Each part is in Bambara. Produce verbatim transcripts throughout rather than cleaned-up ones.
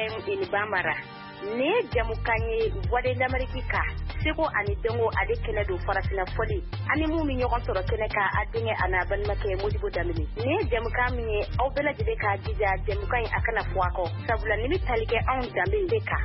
Ibrahim Inibamara ne jamukanye wade d'Amerika seko ani dengo ade kele do farafina foli ani mu mi ñogon toro kene ka adinge ana ban make Modibo Damini ne jamukami aw bela jide ka jija jamukanye akana fuako sabula ni talike on dambe beka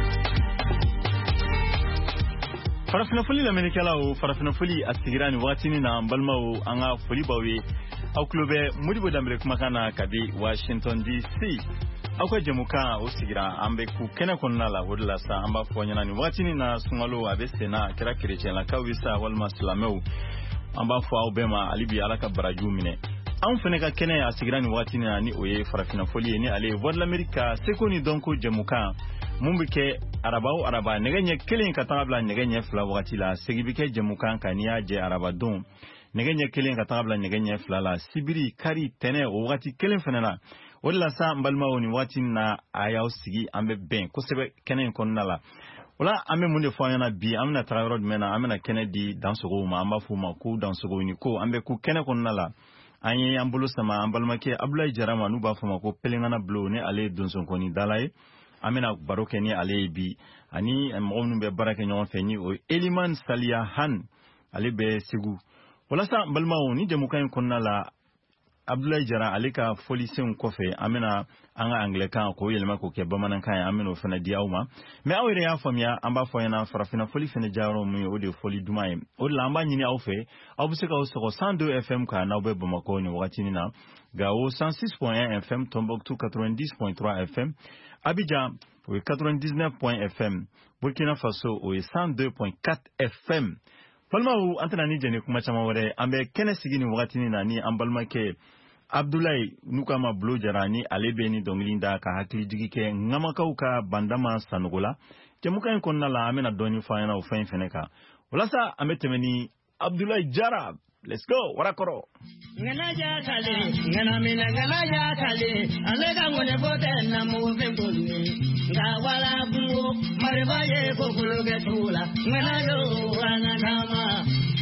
farafina foli la menikala o farafina foli asigirani watini na balmawo anga foli bawe aw clube Modibo Dambe kuma kana kadi Washington D C akwa jemuka osigira ambe ku kena konna la wodla sa amba fonyana ni watini na sungalo abesena kira kirechen la kawisa walma slameu amba fo awbema alibi alaka barajumine an fene ka kene asigira ni watini na ni oye farafina foli ni ale wadla amerika sekoni donko jemuka mumbike arabao araba negenye kelen katabla negenye fla wati la segibike jemuka kania je araba don negenye kelen katabla negenye fla la sibiri kari tene wati kelen fenela wala sa mbalma woni wati na ayaw sigi ambe ben ko sebe kenen konna la wala ambe munde fanyana bi amna trayorod mena amna Kennedy dansogo ma amba fuma ku dansogo ni ko ambe ku kenen konna la anye ambulu sama ambalma ke Abdoulaye Jarama nu ba fuma ko pelengana blo ne ale donson koni dalay amena baroke ni ale bi ani mawnu be barake nyon feni o Eliman Salia Han ale be sigu wala sa mbalma woni jemukan konna la Abdoulaye Jara alika folisen kofe amena anga Anglican ko yelma ko ke bamanan kan ameno fana diawma me awere ya famia amba foyana farafina foli fene jaro mu ode foli dumaye o lamba nyini awfe abuseka o so cent deux F M ka na be bamako ni wakati ni na gawo cent six point un F M Tombouctou quatre-vingt-dix point trois F M Abidjan o quatre-vingt-dix-neuf point F M Burkina Faso o cent deux point quatre F M Palma u antana ni jeni kuma chama wore ambe kene sigini wakati ni na ni ambalma ke Abdoulaye Nukama Blo Jarani alebeni donglinda ka hakili jigike ngama kauka bandama sanogola kemuka nkonna la amena doni fayana o fain feneka wala sa ametemeni Abdoulaye Jara let's go warakoro ngana ja kale ngana mina ngana ja kale alega ngone bote na mu vemboni nga wala bungo maribaye ko kuluge tula ngana yo anagama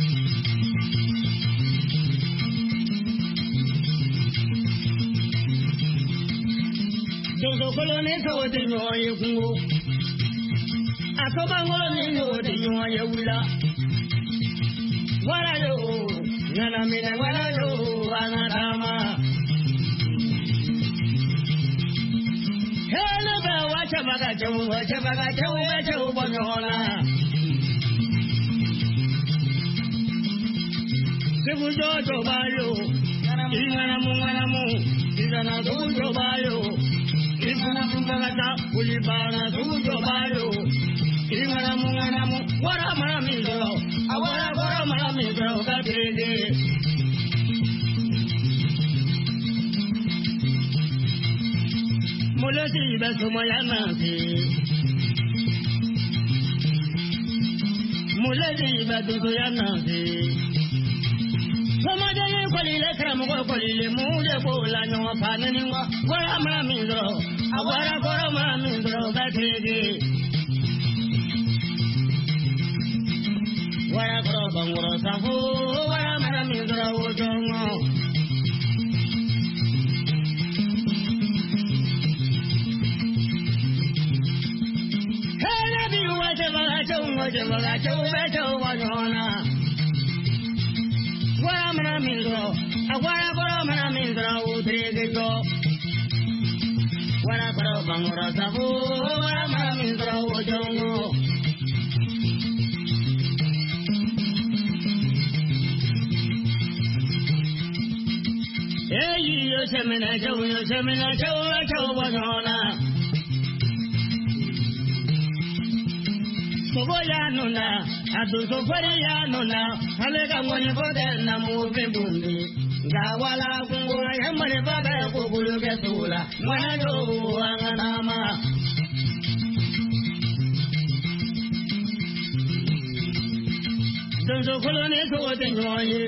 Dozo koloni to de nyoye kungo Akoba ngoni no de nyoye wula Wala yo Nana mina wala yo anadama Hele ba wacha baga jawu wacha baga jawu jawu bonyola Sebu jojo bayo Ingana mu ngana mu Ingana jojo bayo Ingana mungana ulibana tujo bayo Ingana mungana mu wara mara mizo awara wara mara mizo kadede Mulati basumayana ti Mulati baduyana ti Somajale kolile kramo kolile muje bola no panani wa wara mara mizo awara wara mara mizo kadede Wara koro bangoro safu wara mara mizo ojongo Hele bi wache baga chungo wache baga chungo chungo wanyona Wara mara mizo awara koro mara mizo udrege Wara koro bangoro safu wara mara mizo ojongo Eyi yo semena jawu yo semena jawu jawu bonyola Sobo ya nuna adu sofari ya nuna halega ngoni bode na mu vembundi Gawala kungo yamare baba ko buluge sula mwana do anganama Dozo kolone to de nyoye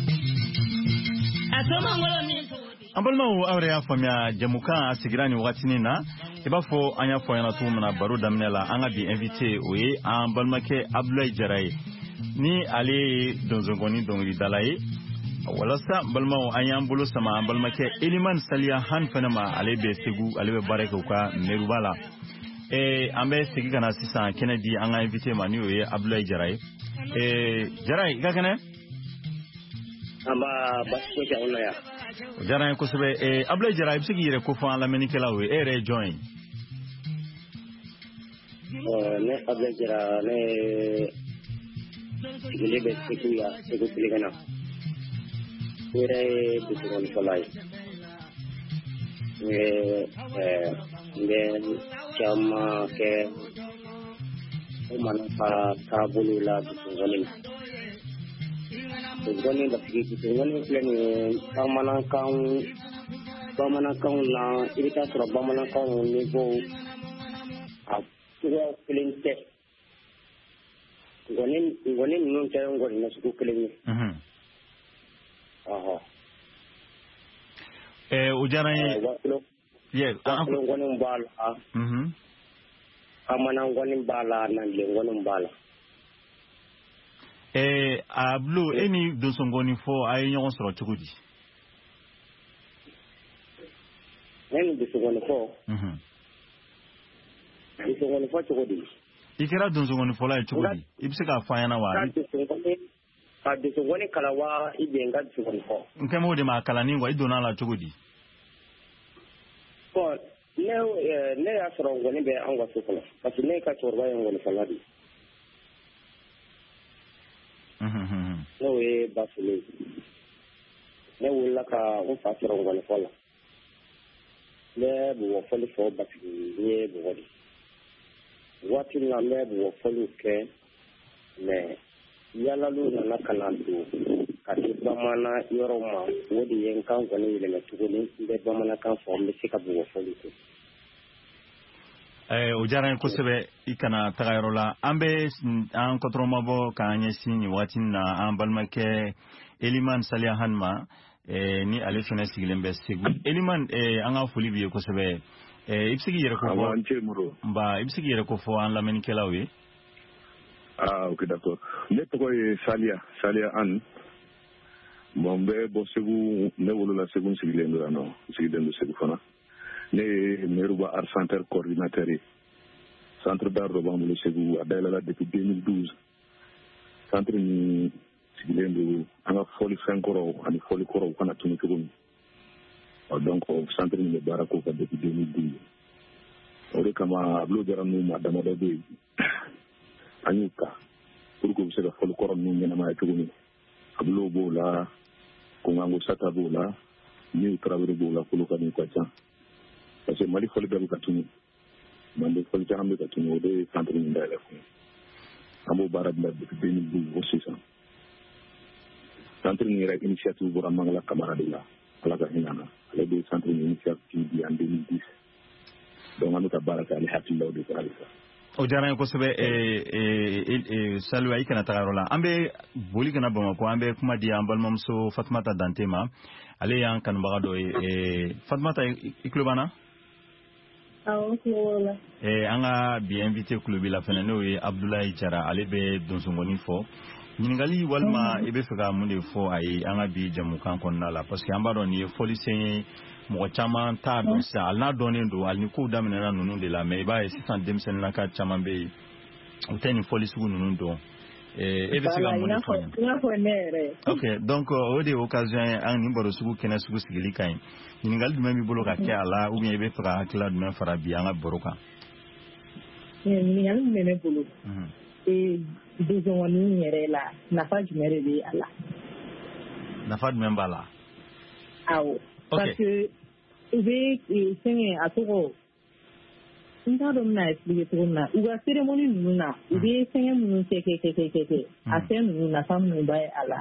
Atoma ngoloni Ambalma awre ya famia jamuka asigirani watini na ibafo anya fo yana tumna baro damnela anga bi invité oye ambalma ke Abdoulaye Jara ni ale donzongoni dongri dalaye wala sa balma anya ambulu sama ambalma ke Eliman Salia Han fanama ale be segu ale be bareke ka merubala eh ambe sigi kana sisan Kennedy an ga invité ma ni o ye Abdoulaye Jara ye eh Jara ka kana amba basko ja ona ya Jara ko sebe eh Abdoulaye Jara ibsigi yere ko fa la menikela o e re join euh ne Abdoulaye Jara ne sigile be sikuya siku piligana ere bisu falai eh eh then chama ke mana pa kabulu la bisu ngani ngani da bisu ngani plan pamana kan pamana kan la irita sura pamana kan ni go a tuwa plinte ngani ngani nun ta ngoni na su plinte mhm aha eh ujara ye an ngoni mbala mhm amana ngoni mbala nan le ngoni mbala eh ablu eni do songoni fo ay nyon soro chugudi eni do songoni fo mhm do songoni fo chugudi ikira do songoni fo la chugudi ibsika fayana wa ka do songoni kala wa ibenga do songoni fo nkemo de ma kala ningwa idona la chugudi ko ne ne ya soro ngoni be an wasu kala parce ne ka chorba ngoni faladi mhm ne we basule ne wala ka o fa soro ngoni fala ne bu wo fali fo basi ne bu wodi wati na ne bu wo fali ke ne yala lu na na kana do ka ti bamana yoroma wodi yen kan ngoni ile na tuguni be bamana kan fo me sika bu wo fali ko eh ujara ko sebe ikana tagayrola ambe an kontroma bo kanye sinyi watin na an balmake Eliman Salia Hanma eh ni ale fene sigilembe segu Eliman eh anga foli biye ko sebe eh ibsigi yere ko fo ba ibsigi yere ko fo an la men kelawi ah ok d'accord ne to ko Salia Salia an mombe bo segu ne wolo la segu sigilembe no sigilembe segu fana ne meruba ar center coordinateur centre d'art de Bamboulo Ségou adela depuis deux mille douze centre ni sigilendo anga foli fenkoro ani foli koro kana tuni kugum donc centre ni barako ka depuis deux mille douze ore kama ablo jaranu madama da be anyuka pour que vous foli koro ni ngena ma kugum ablo bola ko ngango sata bola ni travailler bola ko lokani ko tsa parce que mali foli be ka tuni mande foli jambe ka tuni ode centre ni ndala ko amo barad la depuis deux mille douze aussi ça centre ni rek initiative bu ramangala camaradila ala ka hinana ala be centre ni initiative di en deux mille dix donc anu ka baraka ali hakilo de salisa o jaran ko sebe e e salu ay kana tagarola ambe boli kana bama ko ambe kuma di ambal mamso Fatmata Dantema ale yan kan bagado e Fatmata iklubana awo wala e anga bi invité club la fene no e Abdoulaye Jara ale be donsongoni fo ñingali walma e be fega munde fo ay anga bi jamu kan kon nala parce que ambaro ni folicien mo chama ta do sa alna donendo al ni ko damena nunu de la mais ba e sisan demsen na ka chama be uteni folisu nunu do e e be fega munde fo ok donc au de occasion an ni baro sugu kena sugu sigili kan ñingal dum mi bolo ka ke ala ou bien e be fega hakla dum fara bi anga boroka ñingal me me bolo e besoin ni yere la nafa jumere bi ala nafa dum mbala awo parce que ube senge atoko nda do na explique to na uga ceremony nuna ube senge munu ke ke ke ke ke asen nuna famu bai ala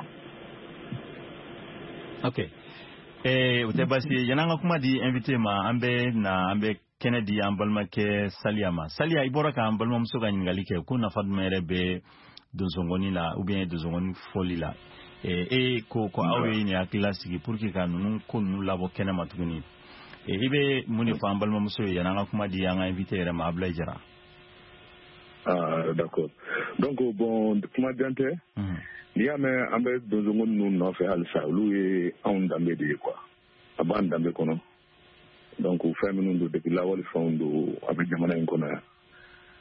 okay eh ute basi yananga kuma di invité ma ambe na ambe Kennedy ambalma ke Saliama Salia ibora ka ambalma musoga ngali ke ko na fad mere be dozongoni la ou bien dozongoni foli la e e ko ko awe ni akila sigi pour que ka nunu ko nunu labo kena matuguni e ibe muni fa ambalma muso yananga kuma di yanga invité re ma Abdoulaye Jara ah d'accord donc bon kuma dante ni ame ambe dozongoni nu no fe alsa lu e on dambe de quoi aban dambe kono donc famille ndo depuis la wali fondo avec jamana en kona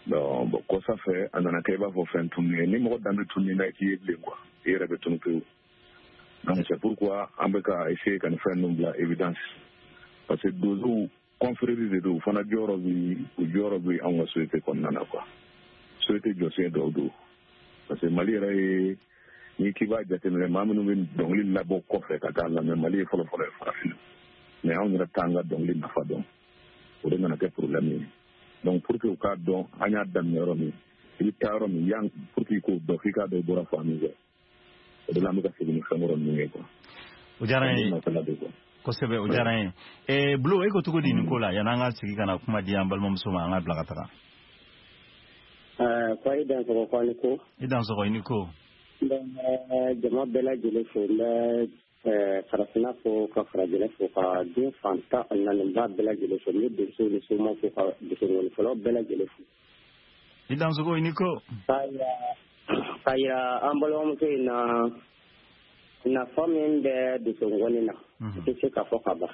donc bon ko ça fait andana kay ba fo fen tunni ni mo dan tunni na ki yeble quoi et rebe tunni ko donc c'est pourquoi ambeka essayer kan faire nous la évidence parce que dozo confrérie de do fana joro bi joro bi on va souhaiter comme nana quoi souhaiter José Dodo parce que Mali ray ni ki ba jatene mamunu ben donc li la bokko fe ka la mais Mali folo folo farafina mais on ra tanga donc li na fa donc o de na ke problème donc pour que ka donc anya dam yoro mi il taro mi yang pour que ko do fika do bora famille de la muka sigi famoro ni ko o jaray ko sebe o jaray e blo e ko tugo di Nicola yana nga sigi kana kuma di ambal mom suma nga blaga taka euh ko idan ko ko ni ko idan so ko ni ko ben jama bela jele fo la euh farafina fo ka frajele fo ka de fanta nan ba bela jele fo ni de so ni so mo fo ka de so ni fo bela jele fo idan so ko ni ko kaya kaya ambalo mo ke na na famille de de so ngoni na c'est ka fo ka ba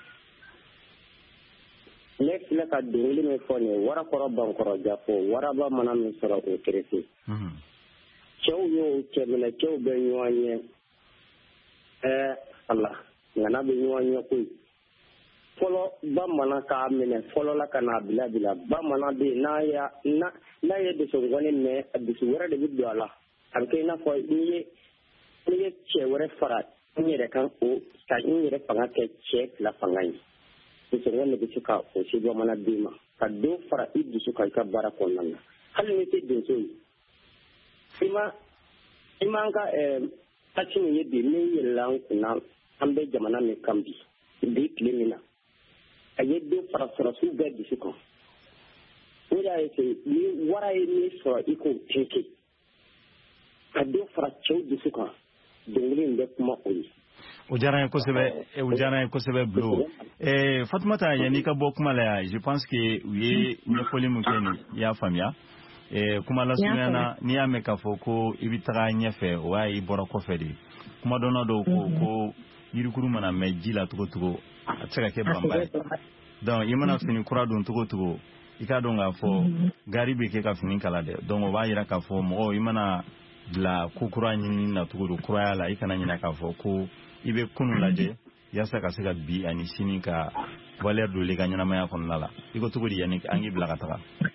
lex la ka dingli me fo ne wara ko robban ko roja fo wara ba manam mi soro ko kresi mhm chew yo chemena chew be nyoanye eh Allah ngana be nyoanye ko folo ba mana ka mene folo la kana bila bila ba mana be na ya na na ye de so ngoni me de so wara de bi ala am kay na fo ni ni che wara farat ni re kan o ka ni re panga ke che la pangai so ngoni be suka o si do mana bima ka do fara iddu suka ka bara ko nan hal ni te de so ima imanga eh tachini yedi ni yelan kuna ambe jamana me kambi ndi klimina ayeddo fara fara su gadi suko ora yake ni wara ni so iko teke ado fara chodi suko dongli nde kuma oyi o jara ko sebe e o jara ko sebe blo eh Fatmata yani ka bokuma la je pense que oui ne foli mu keni ya famia eh kuma la sunana ni ame ka foko ibitara nyefe wa ibora ko fedi kuma dona do ko ko yirikuru mana meji la tugo tugo ataka ke bamba donc yimana fini kura don tugo tugo ika don ga fo garibe ke ka fini kala de donc o ba yira ka fo mo yimana la kukura nyini na tugo do kura la ika na nyina ka fo ko ibe kunu laje yasa ka sega bi ani sini ka valer do le ganyana maya kon lala iko tugo di yani angi blaga taka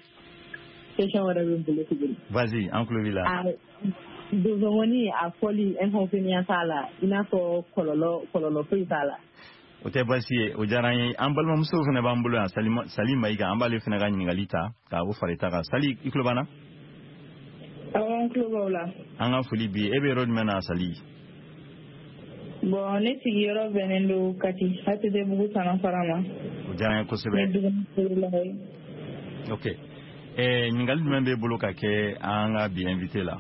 vas-y enclo villa dozomoni a foli en hofini sala ina so kololo kololo fi sala o te basi o jarani ambal mom so fene bambulo salima salima iga ambale fene ga ngalita ka o farita ka sali iklo bana awon klo la anga foli bi ebe rod mena sali bon ne sigiro venendo kati hati de bugu sana farama o jarani ko sebe OK eh ngal membe bolo ka ke anga bi invité là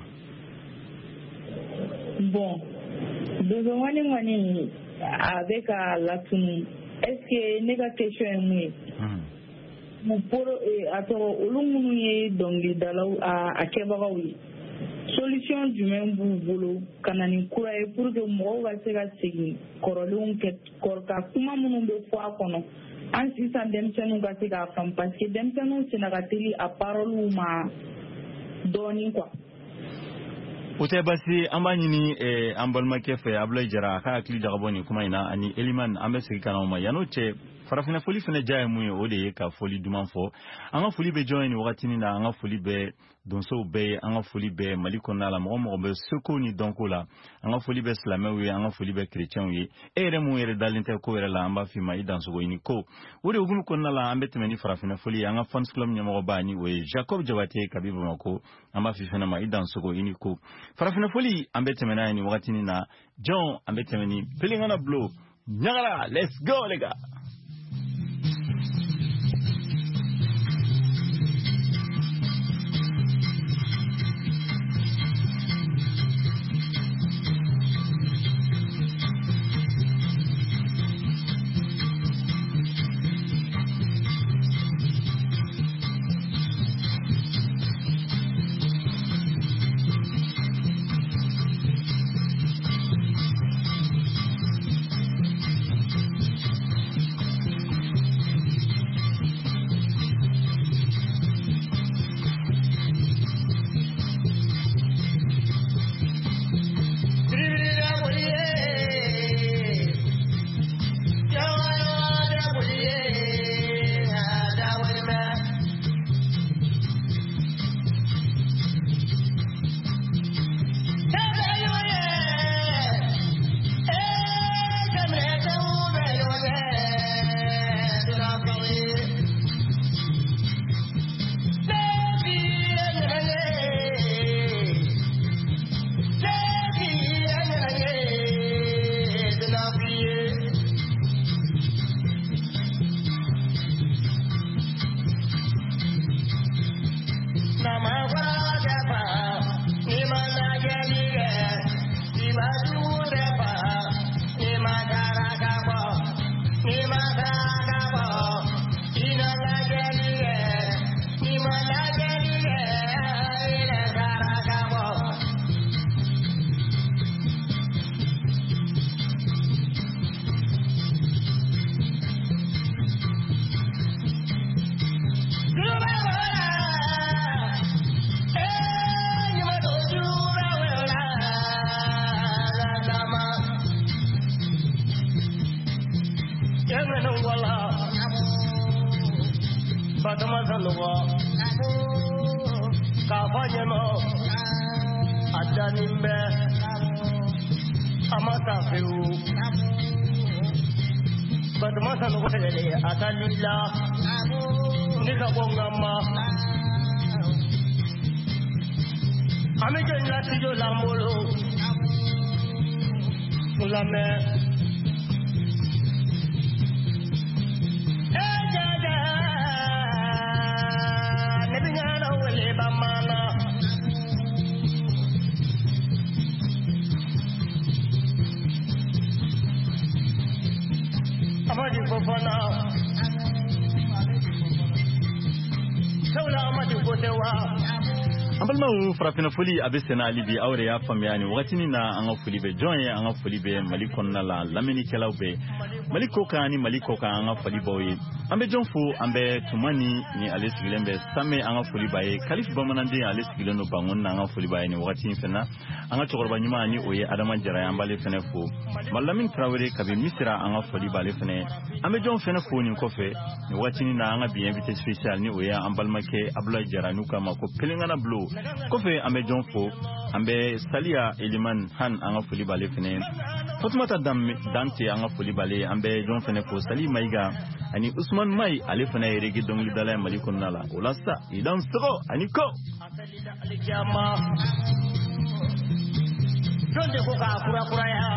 bon besoin wani wani avec la tunu est-ce que nega question est mo pour ato olumunu ye dongi dalaw a kebagawi solution du même bolo kanani kuraye pour que mo wa se ga sigi korolun ke korka kuma munun be fo akono an sisan demsenu ga se ga fam parce que demsenu sinagatili a parole ma doni quoi Ote basi ambani ni e ambal makefe abla jara ka akli dagaboni kuma ina ani eliman ambe sikana ma yanoche farafina foli fene jaye mu ode ka foli duman fo anga foli be join wakati ni na anga foli be donso be anga foli be maliko na la mo mo be seko ni donko la anga foli be islamé wi anga foli be chrétien wi ere mu ere dalinte ko ere la amba fi ma idan so ni ko ode ogunu ko na la ambe temeni farafina foli anga fans club nyamo bani we Jacob Jawate kabibu mako amba fi fena ma idan so ni ko farafina foli ambe temena ni wakati ni na John ambe temeni pelingana blow nyagala let's go les gars. Fatama Saluwa Kafanyemo Adanimbe Amatafeu Fatama Saluwa Atalila Nikabongama Amije Natijo Lamolo Mulame Ejaja Nebinyana Wele Bamana Amadi Fofana Saula Amadi Kotewa Ambalma farafina foli abesena alibi awre ya famiyani wakati na anga foli be joye anga foli be maliko na la lameni kelaw be maliko kani maliko ka anga foli boy ambe jonfu ambe tumani ni alesigilembe same anga foli baye kalif bamanande alesigileno bangon na anga foli baye ni wakati fena anga chogorba nyuma ni oye adama jara ambale fene fu malamin trawere kabi misira anga foli bale fene ambe jon fene fu ni kofe ni wakati na anga bi invité spécial ni oye ambalma ke abla jara nuka mako pelengana blo kofe ambe jonfo ambe salia eliman han anga foli bale fene Fatmata dam dante anga foli bale ambe jon fene ko sali maiga ani usman mai ale fene yeregi dongli dala malikon nala olasa idan sro ani ko Donde ko ka kura kura ya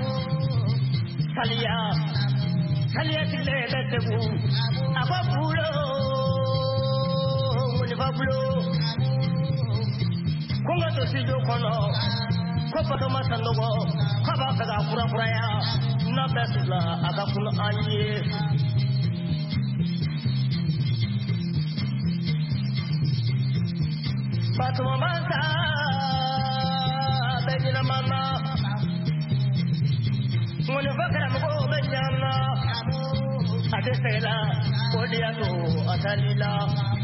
salia salia tile betebu ababulo woni babulo Konga to sijo kono kopa to masandogo kaba kaga kura kura ya na besla akakuna anye Batu mata bejina mama ngone bakara mko bejana atesela odia to atalila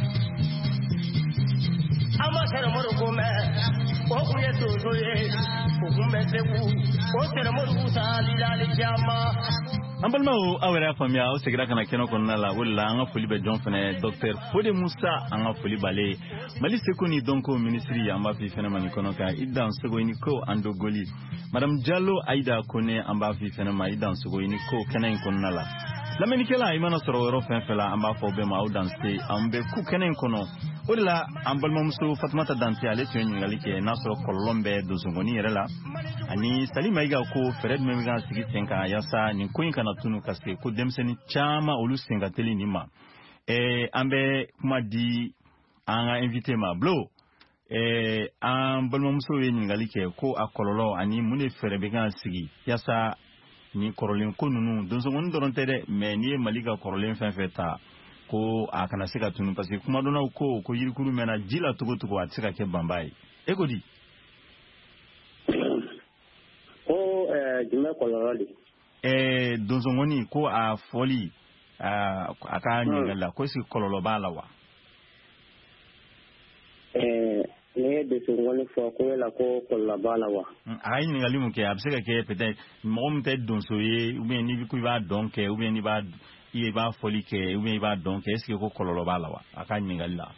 ama sera moro kome o kuye sosoye o kumbe sebu o sera moro salila le jama Ambalma o awera famia o segira kana keno konna la wala anga foli be jon fene docteur Fode Musa anga foli bale mali sekoni donko ministry amba fi fene mani kono ka idan sogo ni ko ando goli madame Diallo Aida Kone amba fi fene ma idan sogo ni ko kenen konna la lameni kala imana soro woro fen fela amba fo be ma o danse ambe ku kenen kono Ola ambalma muso Fatmata dante ale tuni ngali ke nasoro kolombe dozongoni yerela ani salima iga ko Fred Memiga sigi tenka yasa ni kuin kana tunu kaske ko demseni chama olu singa teli nima eh ambe kuma di anga invité ma blo eh ambalma muso ye ngali ke ko akololo ani mune Fred Memiga sigi yasa ni korolin ko nunu dozongoni dorontere me ni maliga korolin fen feta ko akana seka tunu parce que kuma dona ko ko yirikuru mena jila togo togo atsika ke bambai ekodi o eh jima kolorali eh dozongoni ko a foli a aka nyingala ko si kololo bala wa eh ne dozongoni fo ko la ko kololo bala wa ay nyingali mu ke abseka ke peut-être mo mte donsoye ou bien ni bi ku va donc ou bien ni ba il va folie que ou bien il va donc est-ce que ko kololo bala wa aka nyingalla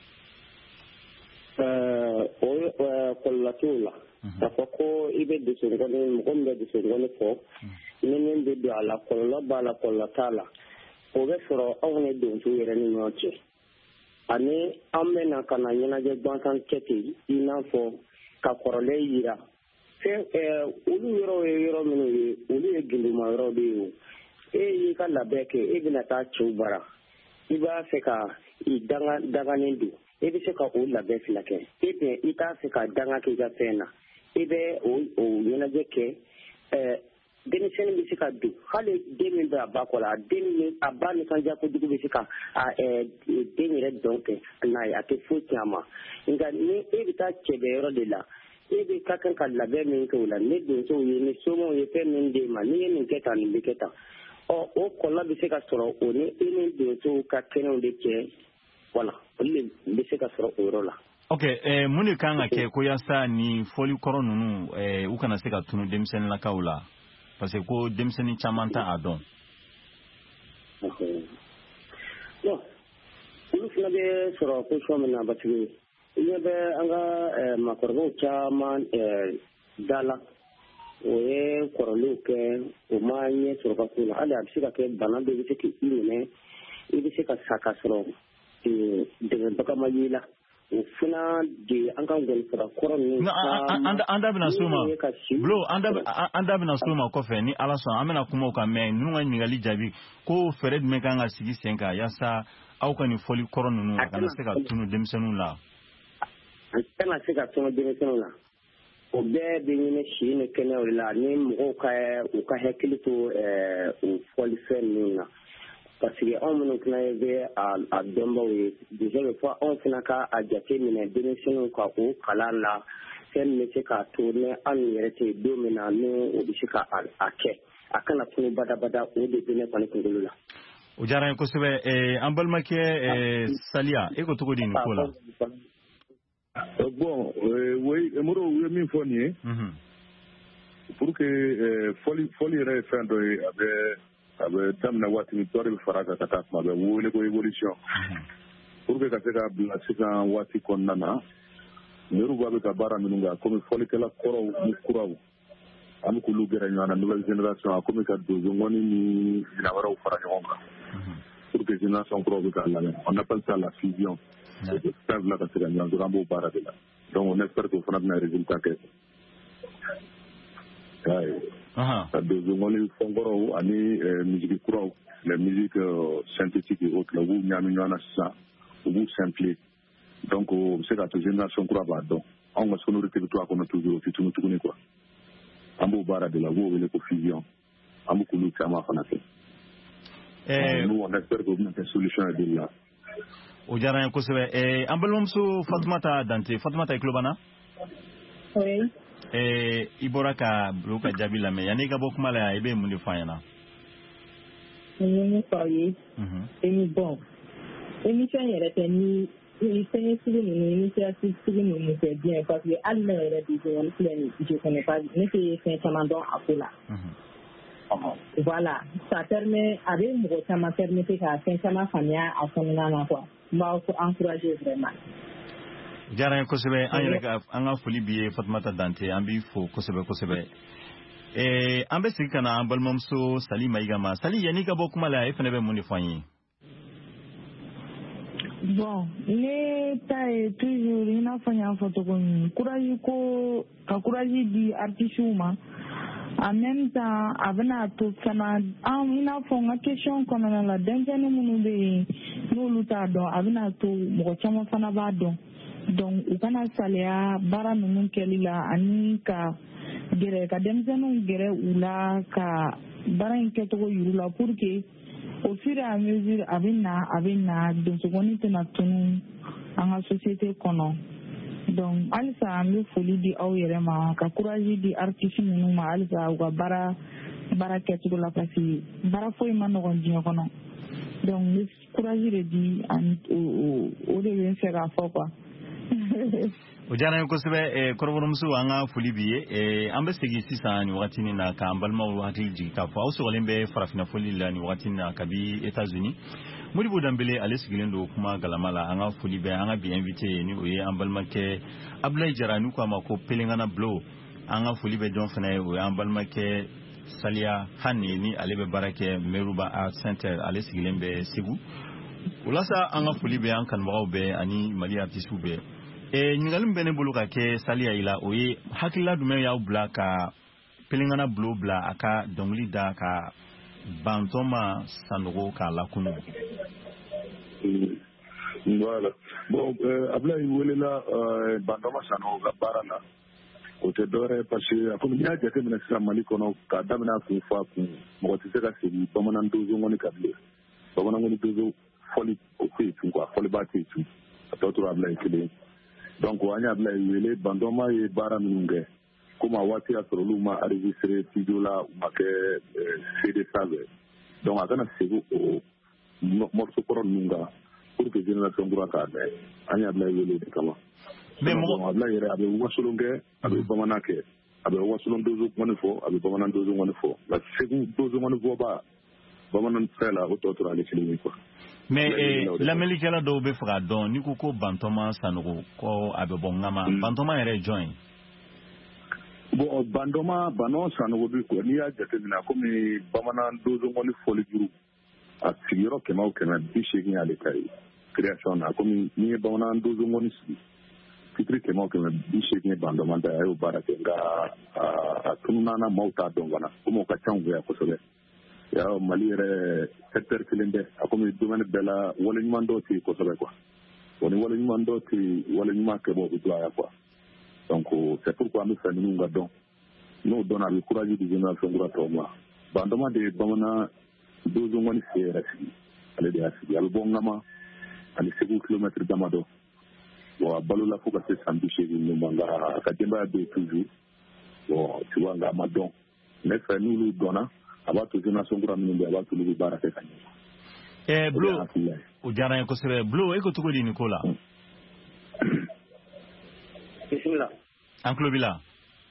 euh o kollatula ta ko ibe de songone mo gombe de songone fo nenen de do ala kollo bala kollatala o be foro awne do to yere ni noche ani amena kana nyina je donkan kete ina fo ka korole yira fe eh ulu yoro yoro minu ulu e gindu ma yoro be e yi ka labeke e bina ta chubara iba se ka i danga danga nindu e bi se ka o labeke lake e be ita se ka danga ke ga pena e be o o yana je ke eh denisen bi se ka du hale demi ba bakola demi abani kanja ko dugu bi se ka a eh demi re donc na ya ke fu chama inga ni e bi ta chebe yoro de la e bi ka kan ka labe min ko la ne do so yi ni somo ye pe min de ma ni ni keta ni bi keta o o kola bi se ka soro o ni ini do to ka kenu de ke wala le bi se ka soro o rola okay eh muni kanga ke ko yasa ni foli koro nunu eh u kana se ka tunu demsen la kaula parce que ko demsen chamanta adon okay no ulu fana bɛ sɔrɔ position min na batigi ne bɛ an ka makɔrɔbaw caman da la o ye kɔrɔlenw kɛ o ma ɲɛ sɔrɔ ka ko la hali a bɛ se ka kɛ bana dɔ bɛ se k'i minɛ i bɛ se ka sa ka sɔrɔ dɛmɛbaga ma y'i la o fana de an ka ngɔnifɔra kɔrɔ ninnu an da bɛna s'o ma Bulo an da bɛna s'o ma kɔfɛ ni Ala sɔnna an bɛna kuma o kan mais ninnu ka ɲininkali jaabi ko fɛɛrɛ jumɛn kan ka sigi sen kan yaasa aw ka nin fɔli kɔrɔ ninnu a kana se ka tunu denmisɛnninw la an tɛna se ka tunu denmisɛnninw la o bɛɛ bɛ ɲini si ni kɛnɛyaw la ni mɔgɔw ka u ka hakili to o fɔlifɛn ninnu na parce que anw minnu fana bɛ a dɔnbaw ye déjà bɛ fɔ anw fana ka a jate minɛ denmisɛnninw ka o kalan la fɛn min bɛ se k'a to ni an yɛrɛ tɛ don min na ni o bɛ se ka a kɛ a kana tunu badabada o de bɛ ne kɔni kunkolo la. O diyara n ye kosɛbɛ an balimakɛ Saliya e ko cogo di nin ko la. Bon Moro u ye min fɔ nin ye pour que fɔli yɛrɛ ye fɛn dɔ ye a bɛ a bɛ daminɛ waati min dɔ de bɛ fara kan ka taa kuma bɛɛ wele ko évolution pour que ka se ka bila sisan waati kɔnɔna na Yoruba bɛ ka baara minnu kɛ komi fɔlikɛla kɔrɔw ni kuraw an bɛ k'olu gɛrɛ ɲɔgɔn na nouvelle génération a komi ka donsonŋɔni ni ɲina wɛrɛw fara ɲɔgɔn kan pour que génération kuraw bɛ k'a lamɛn on appelle ça la fusion fɛn fila ka se ka ɲɔgɔn sɔrɔ an b'o baara de la donc on espère que o fana bɛna résultat kɛ ka donsonŋɔni fɔnkɔrɔw ani musique kuraw les musiques synthétiques et autres la u b'u ɲagami ɲɔgɔn na sisan u b'u simpler donc o bɛ se ka to génération kura b'a dɔn anw ka sonorité bɛ to a kɔnɔ toujours o tɛ tunu tuguni quoi an b'o baara de la u b'o wele ko fusion an bɛ k'olu caman fana kɛ nous on espère que o bɛna kɛ solution ye de la. O diyara n ye kosɛbɛ an balimamuso Fatumata Dante Fatumata i tulo b'an na. Oui. I bɔra ka Bulo ka jaabi lamɛn yanni i ka bɔ kuma la yan i bɛ mun de fɔ an ɲɛna. N ye min fɔ aw ye émi bon émission yɛrɛ tɛ ni fɛn sugu ninnu initiative sugu ninnu c'est bien parce que hali ne yɛrɛ de jɔn filɛ nin je connais pas ne tɛ fɛn caman dɔn a ko la. Voilà ça permet a bɛ mɔgɔ caman permettre ka fɛn caman faamuya a kɔnɔna na quoi n b'aw encourager vraiment. Diyara n ye kosɛbɛ an yɛrɛ ka an ka foli b'i ye Fatumata Dante an b'i fo kosɛbɛ kosɛbɛ. An bɛ segin ka na an balimamuso Sali Mayiga ma Sali yanni i ka bɔ kuma la e fana bɛ mun de fɔ an ye. Bon ne ta ye toujours i n'a fɔ n y'a fɔ cogo min courage ko ka courage di artistes ma en même temps a bɛna to fana an i n'a fɔ n ka question kɔnɔna la denmisɛnnin minnu bɛ yen n'olu t'a dɔn a bɛna to mɔgɔ caman fana b'a dɔn donc u kana saliya baara ninnu kɛli la ani ka gɛrɛ ka denmisɛnninw gɛrɛ u la ka baara in kɛcogo yir'u la pour que au fur et à mesure a bɛ na a bɛ na donsogɔni tɛna tunu an ka société kɔnɔ donc halisa an bɛ foli di aw yɛrɛ ma ka courage di artistes ninnu ma halisa u ka baara baara kɛcogo la parce que baara foyi ma nɔgɔn diɲɛ kɔnɔ donc n bɛ courage de di o de bɛ n fɛ k'a fɔ quoi. O diyara n ye kosɛbɛ kɔrɔbɔrɔmuso an ka foli b'i ye an bɛ segin sisan nin wagati na k'an balimaw hakili jigin k'a fɔ aw sɔgɔlen bɛ farafinna foli la nin wagati na kabi États-Unis Modibo Dambele ale sigilen don kuma galama la an ka foli bɛ an ka bi invité ni o ye an balimakɛ Abulayi Jara n'u k'a ma ko Pelengana Bulo an ka foli bɛ jɔn fana ye o ye an balimakɛ Saliya Hane ni ale bɛ baara kɛ Meruba Art Center ale sigilen bɛ Segu o la sa an ka foli bɛ an kanubagaw bɛɛ ani Mali artistes bɛɛ. Ɲininkali min bɛ ne bolo ka kɛ Saliya i la o ye hakilila jumɛn y'aw bila ka Pelengana Bulo bila a ka dɔnkili da ka Bantɔma Sanogo k'a lakunu. Voilà bon Abulayi welela Bantɔma Sanogo ka baara la o tɛ dɔwɛrɛ parce que comme n'i y'a jateminɛ sisan Mali kɔnɔ k'a daminɛ a kun fɔ a kun mɔgɔ tɛ se ka segin bamanan donsonŋɔni kan bilen bamananŋɔni donso fɔli o tɛ yen tun quoi fɔliba tɛ yen tun a tɔ tora Abulayi kelen donc an y'a Abulayi wele Bantɔma ye baara minnu kɛ komi a waati y'a sɔrɔ olu ma enregistré studio la u ma kɛ C D sanfɛ donc a kana segin o morceau kɔrɔ ninnu kan pour que génération kura k'a mɛn an y'a Abulayi wele o de kama. mais mɔgɔ Abulayi yɛrɛ a bɛ wasolon kɛ a bɛ bamanan kɛ a bɛ wasolon donsonŋɔni fɔ a bɛ bamanan donsonŋɔni fɔ nka Segu donsonŋɔni fɔba bamanan fɛn la o tɔ tora ale kelen ye quoi. mais l'Américain do be fra don ni ko ko bantoma sanogo ko abebo ngama bantoma ere join bon bandoma bano sanogo bi ko ni ya jate dina ko mi bamana dozo ngoni foli juru a sigiro ke maw kana bi shegin ale kai création na ko mi ni bamana dozo ngoni fitri ke maw kana bi shegin bandoma da ayo barake nga a tunana mauta dongana ko mo ka changu ya ko sobe ya mali re secteur kilinde akomi domaine bela wala ñu mando ci ko sobe quoi woni wala ñu mando ci wala ñu marqué bo do ya quoi donc c'est pourquoi nous faisons nous gadon nous donnons le courage du génération ngura to moi bandoma de bamana dozo ngoni sera ci ale de asi al bongama ali segu kilomètre damado bon balu la fuka c'est ambiché ni manga ka demba de toujours bon tu vois nga madon mais fait nous le donnons about génération ngura minimbe about lu baraka kanyi eh blo o jara ko sere blo e ko to ko di Nicola bismillah anklo bila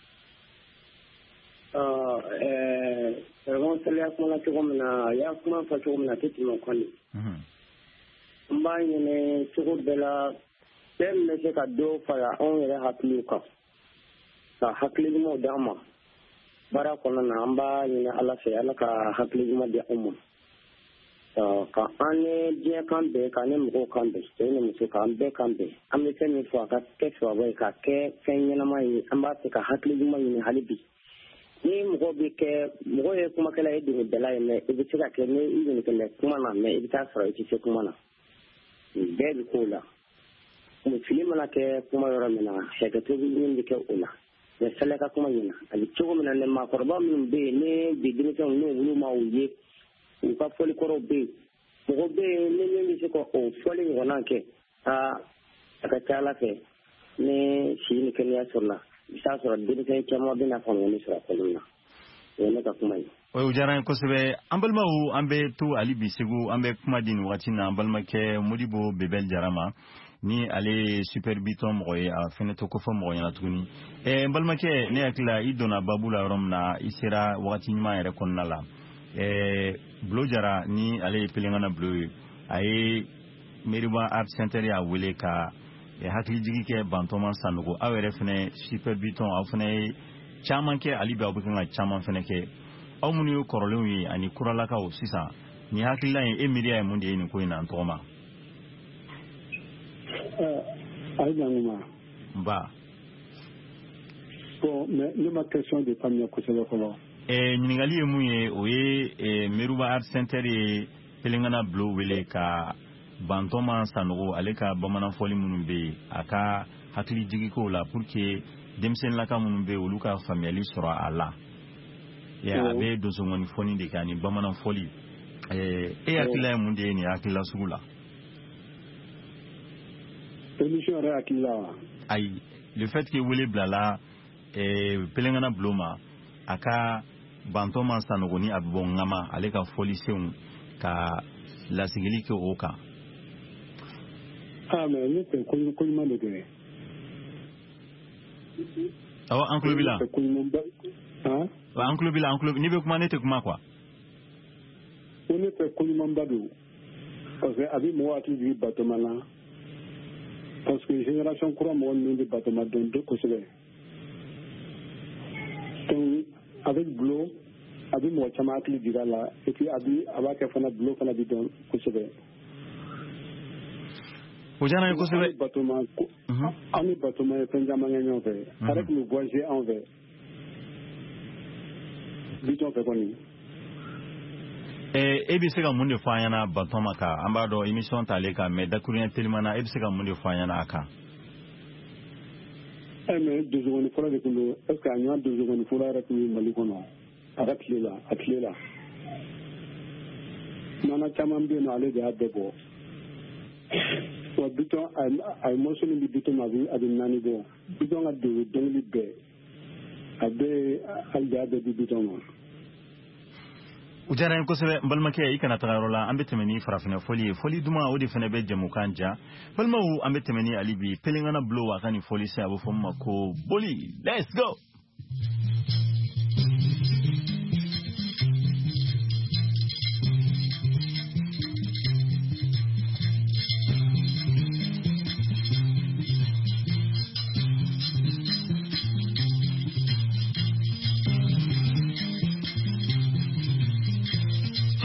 ah eh ron sele akuma ko mena ya kuma fa ko mena titi mo kwani mhm mba ne ko bela dem ne se ka do fara on yere haklu ka sa haklu mo dama bara kono na amba ni ala fe ala ka hakli ma dia umum ka ane dia kan be ka ne mo kan be ne mo ka be kan be amne sen ni fo ka ke fo ba ka ke ken na mai amba te ka hakli ma ni halibi ni mo be ke mo e kuma kala e dinga bela ne e be ka ke ne i ni kala kuma na ne e ta fara ti se kuma na be bi ko la mo filima na ke kuma yoro mina he ka to bi ni ke una ne seleka kuma yina ali chogo mina ne ma korba min be ne bi dinka no wulu ma uye u ka foli koro be ko be ne ne ni se ko o foli ngona ke a aka tala ke ne shi ni kenya sola bisa so dinka ke mo dina ko ne sura ko luna ne ka kuma yi o jaran ko sebe ambalma u ambe tu ali bisigu ambe kuma din wati na ambalma ke modibo bebel jarama ni ale super biton moye a fene to ko fo moye na tuguni e mbalmake ne akla idona babula romna isira wakati nyima ere konnala e blojara ni ale pelengana blo ay meriba art center ya wele ka e hakli jigi ke bantoman sanugo awere fene super biton a fene chaman ke ali babu kan chaman fene ke aw munu korolon yi ani kurala ka o sisa ni hakli la e media e mundi ni ko ina ntoma Aïe, Nanguma. Bah. Bon, mais il y a ma question de Pamia Kosova. Eh, Ningali Mouye, Oye, eh, Meruba Art Center et Pelengana Blue Wele ka Bantoma Sanogo, Aleka Bamana Foli Munumbe, Aka Hakli Jigiko la pour que Demsen Laka Munumbe ou Luka Family sera à la. Et avait deux secondes phone de Kani, Bamana Foli. Et Akila Munde ni Akila Sula. Aïe, le fait que Wele Blala et Pelengana Bloma, Aka Bantoma Sanogoni Abongama, Aleka Foliseum, Ka la Sigilike Oka. Ah, mais il est un collement de guerre. Oh, Uncle Villa. Hein? Uncle Villa, Uncle Nibe Kumane Tekuma quoi. On est un collement badou. Parce que, avec moi, tu vis Batomala. Parce que génération courante, on a des bâtiments de deux côtés. Donc, avec Blo, avec moi, je m'ai dit là, et puis avec un Blo, on a dit dans côté. Vous avez un côté bâtiment, un bâtiment, et puis un fait. Avec le voyager en verre. Disons que on Eh, ebisega munde fanyana batomaka ambado emission taleka me dakurien telimana ebisega munde fanyana aka. Eh mais deux secondes pour avec nous est-ce qu'il y a deux secondes pour avec nous malikono avec là avec là. Nana chamambe no ale de adebo. So biton ay ay motion bi biton abi abi nani bo. Biton ade don libe. Abe al da de biton. Ujara ko sebe balmake ay kana tagarola ambe temeni farafina foli foli duma odi fene be jamukanja balma wu ambe temeni alibi pelingana blow akani foli se abo fomma ko boli let's go.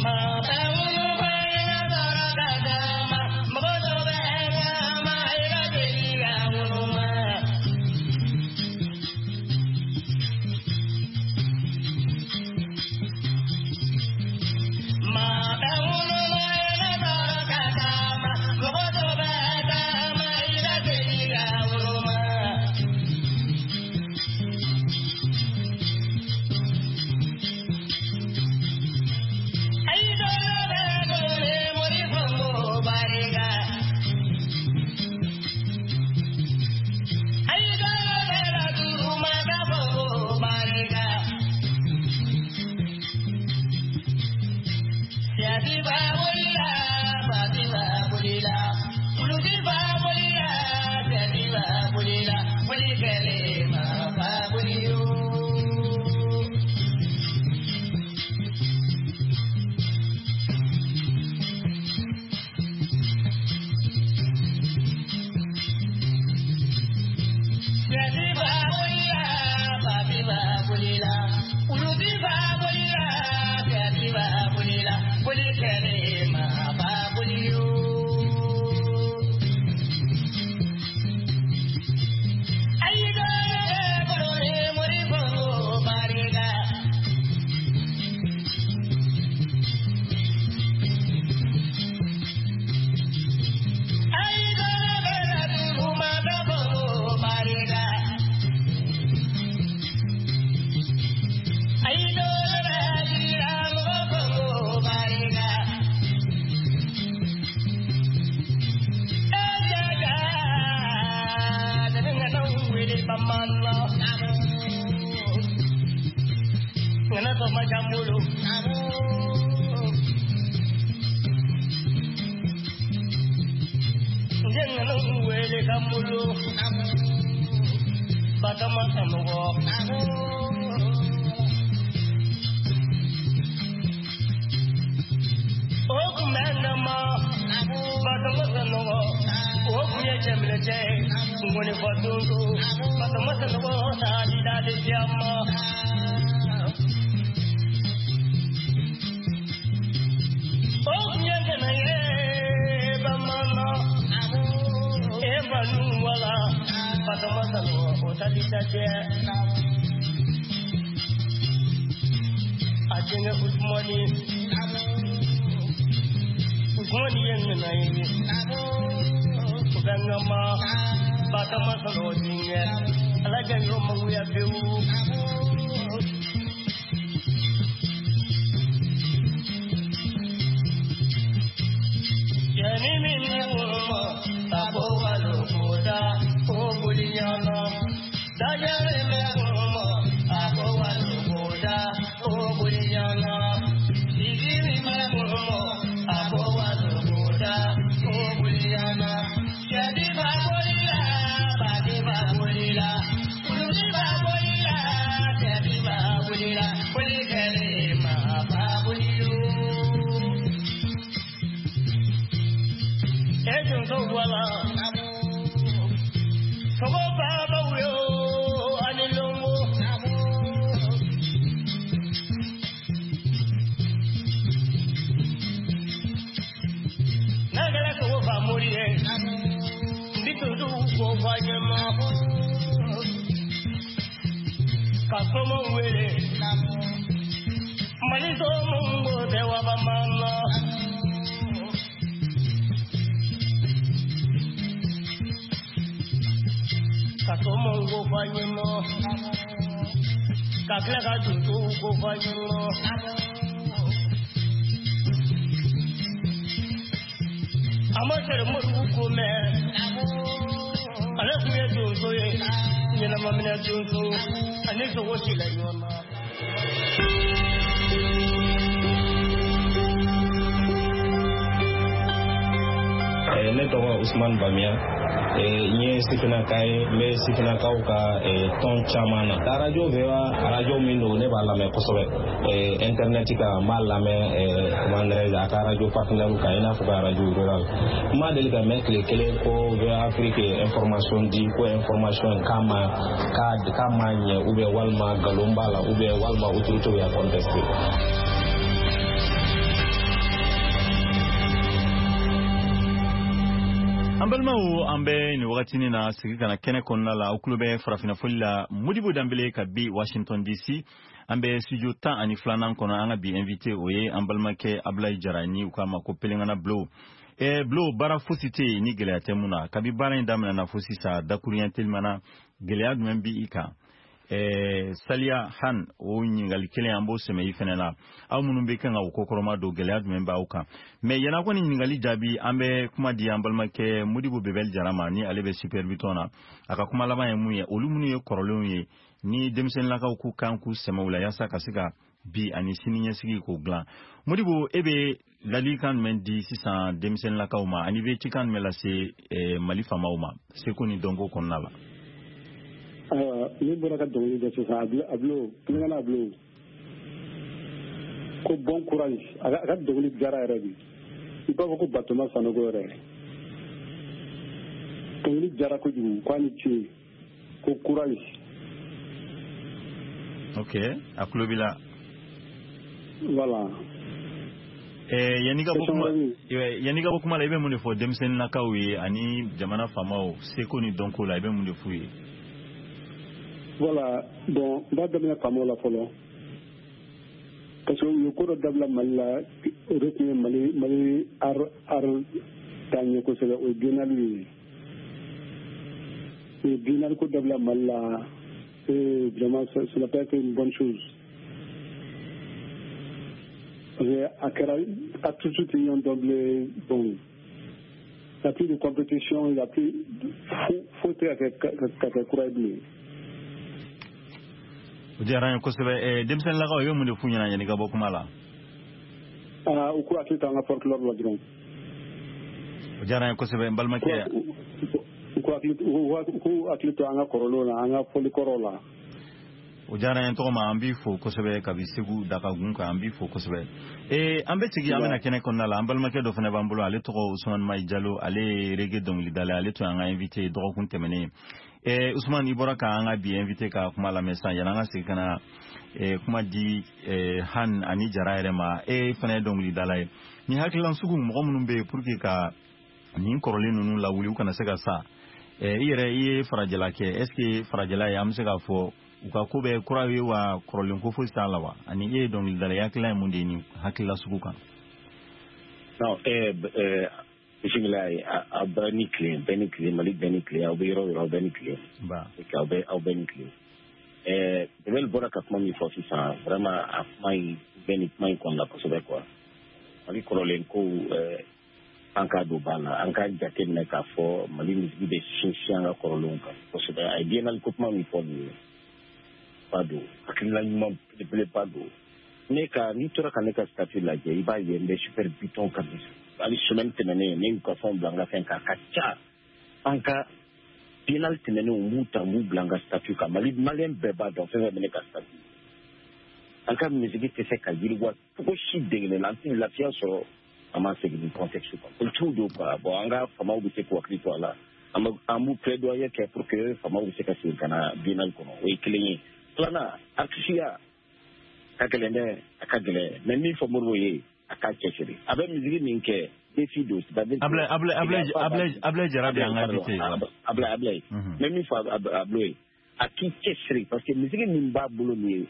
Ne tɔgɔ Usman Bamiya n ye sifinnaka ye n bɛ sifinnakaw ka tɔn caman na arajo bɛ arajo min don ne b'a lamɛn kosɛbɛ internet kan n b'a lamɛn comment dirais-je a ka arajo partenaire kan i n'a fɔ ka arajo rural n ma deli ka mɛn tile kelen ko V O A Afrique information di ko information k'a ma k'a ma ɲɛ ou bien walima nkalon b'a la ou bien walima autorité y'a contesté Ambalmao ambe ni wakati ni na sikika na kene konna la ukulube farafina folila Modibo Dambele kabi Washington D C ambe studio ta ani flanan kona anga bi invité oye ambalmake Ablaye Jarani ukama ko pelengana blow e blow bara fosité ni gele atemuna kabi bara ndamna na fosisa dakuriyan telmana gele admen bi ika e Salia Han o nyingali kele ambo seme ifenena aw munumbe kan aw kokoroma do gele admen ba uka me yana ko ni nyingali jabi ambe kuma di ambalmake Modibo Bebel Jarama ni alebe superbitona aka kuma lama ya muye olumunu ye korolon ye ni demsen la ka ku kan ku semawla yasa kasika bi ani sininya sigi ko glan Modibo ebe lali kan men di sisan demsen la ka ma ani be tikan melase e malifa mauma se ko ni dongo konnala ah ni bora ka dongo de sa ablo ablo ngana ablo ko bon courage aga aga dongo jara rabi ipa ko batoma sanogo re dongo jara ko ju kwani ci ko courage. Ok, à Klobila. Voilà. Eh, yaniga bokuma, yaniga bokuma la ibe munde fo demsen nakawi ani jamana famao seko ni donko la ibe munde fuye. Voilà, bon, ba demena famao la folo. Parce que yo ko dabla malla retine mali mali ar ar tanyo ko sele o binali. E binal ko dabla malla. Et vraiment, ça n'a pas été une bonne chose. À, à tout de suite, ils ont doublé. Bon, il n'y a plus de compétition, il n'y a plus de faute avec Kakakuraïdi. Vous direz un coup, c'est Demsen Lara, il y a un peu de fouille dans les Gabok Mala. Ah, ou quoi, c'est un rapport leur ladron. Vous direz un coup, c'est un balmaquet. Ku atlito anga korolo anga foli korola ujara en toma ambi fo kosebe kabisigu daka gunka ambi fo kosebe e ambe tigi amena kene konna la ambal make do fene bambulo ale to Ousmane May Diallo ale rege dongli dala ale to anga invité do kun temene e Ousmane Ibora ka anga bi invité ka kuma la message yana sikana e kuma di e Han ani jaraire ma e fene dongli dala ni hakilan sugu mo munum be pour que ka ni korole nunu la wuli kana sega sa e ire iye farajala ke est ce que farajala ya amsega fo uka ko be kurawe wa korole ko fo sala wa ani e donc dala yakla mun de ni hakila sukuka non eh eh bismillah abani clean beni clean malik beni clean au biro ro beni clean ba ke au be au beni clean eh bel bora ka mami fo sa vraiment mai beni mai kon la ko so be quoi ali korole ko eh anka do bana anka jate ne ka fo mali misgi de shinshanga korolonka parce que ay bienal coupement mi fo ni pado akila nyuma de ple pado ne ka ni tora ka ne ka statut la je iba yende super biton kabisa ali semaine tenene ne ko fon blanga fen ka kacha anka bienal tenene umuta mu blanga statut ka mali malen beba do fe ne ka statut anka misgi te se ka yirwa ko shi de la la fiaso ama c'est du contexte quoi tout do pas bon anga fama ou c'est quoi clito là ama amu plaidoyer que pour que fama ou c'est que c'est kana binal ko o iklenyi plana akisia kakelende akagele mais mi fo morwoye akachechiri abe mizigi ninke défi dos able able able able able jarabi anga bité able able mais mi fo able akichechiri parce que mizigi nimba bolo ni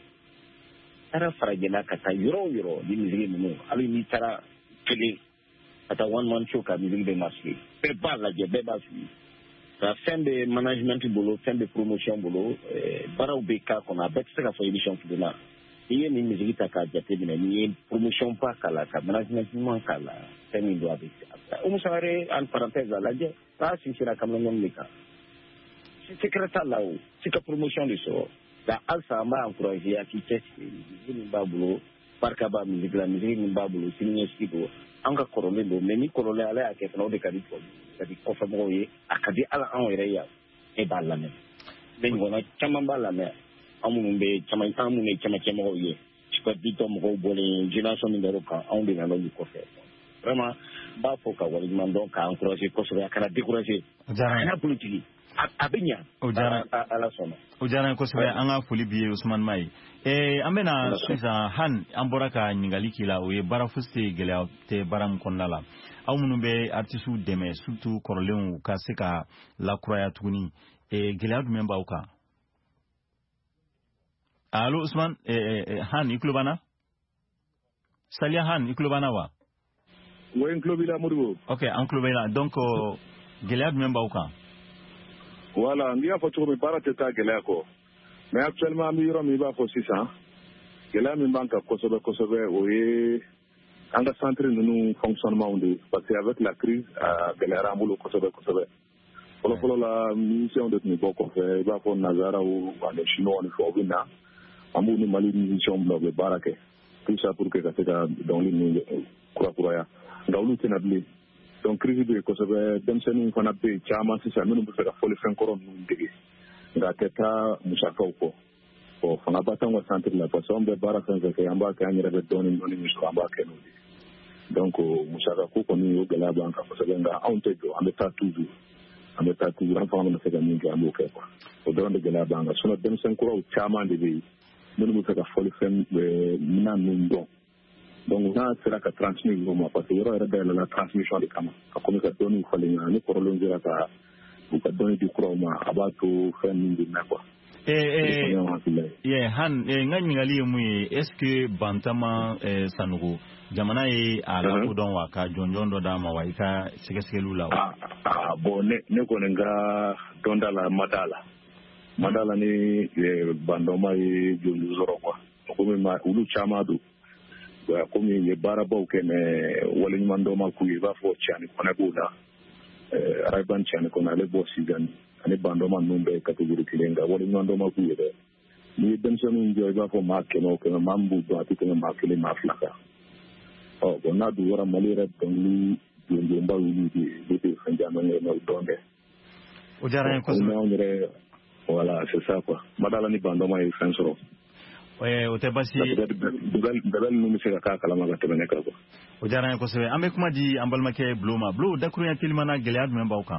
ara farajena kata yoro yoro di mizigi nimu ali ni tara kele ata one man show ka musique de marché pe pas la je beba fi la fin de management bolo fin de promotion bolo eh bara ubeka kona bet saka fo émission de là iye ni musique ta ka jate bina ni promotion pas kala ka management man kala temi do avec o musare en parenthèse la je ça si sera comme non meka c'est secrétaire là où c'est que promotion de so la alsa ma encourager à qui test ni babulo parka ba musique la musique ni babulo signé skibo anga korole do meni korole ala ake fana de kadi ko kadi ko fa mo ye akadi ala an were ya e balla me ben gona chama balla me amu be chama amu ne chama chama ko ye ko bito mo bole génération numéro ka on de na lo ko fe vraiment ba fo ka wali man donc ka encourager ko so ya kana décourager jara na politique abinya ojara ala sona ojara ko sebe anga foli biye Usman Mai eh amena sisa han amboraka nyingali kila o e bara fuste gele te baram konnala aw munu be artisu deme surtout korleon ka seka la croya tuguni e gele adu memba uka allo Usman eh han iklubana Salia han iklubana wa wo inklubila murigo okay anklubila donc gele adu memba uka voilà ndia fa to be para teta gele ko mais actuellement mi yoro mi ba fo six cents gele mi banka kosobe kosobe o ye anga centre nous fonctionnement de parce que avec la crise gele rambulo kosobe kosobe polo polo la mission de ni boko fe ba fo nazara ou les chinois ni fo bina amu ni mali mission blog barake tout ça pour que ça soit dans les kura kura ya ngawlu tenabli donc crise de kosobe dem seni fana be chama sisa minu bu feka foli fen koron nu digi nga teta musaka uko o fana batanga centre la façon de bara fen ke amba ka nyira be doni doni musko amba ke no donc musaka ko ko ni o gala banka kosobe nga onte do ambe ta toujours ambe ta toujours en fana na feka ni ga ambo ke ko o don de gala banka sona dem sen koro chama de bi minu bu feka foli fen be mina nundo donc on a sera ka transmettre au moins parce que il y aura la transmission de kama comme ça donne il fallait ni prolonger la ka ou ka donner du chroma abato faire ni na quoi eh eh yeah han ngani ngali mu est-ce que bantama sanugo jamana yi ala ko don wa ka jonjondo da ma wa ka sike sike lula ah bon ne ne ko nga donda la madala madala ni bandoma yi jonjo zoro quoi ko mi ma ulu chamadu comme ye barabo kene wala ñu mando ma ku ba fo ciani kona buda euh rayban ciani kona le bo sigan ani bando man numbe categorie kilenga wala ñu mando ma ku yede ni dem sonu njoy ba fo ma keno kena mambu do ati kena ma kele ma flaka oh bona du wara malire don li ngi mbaw ni di di fanjama ne no donde o jara ko so voilà c'est ça quoi madala ni bando ma yi fensoro eh o te basi dubal dubal nu misira ka kala maga tebene ka ko o jara ko sebe ambe kuma di ambal make bloma blo dakru ya tilmana gelead men bawka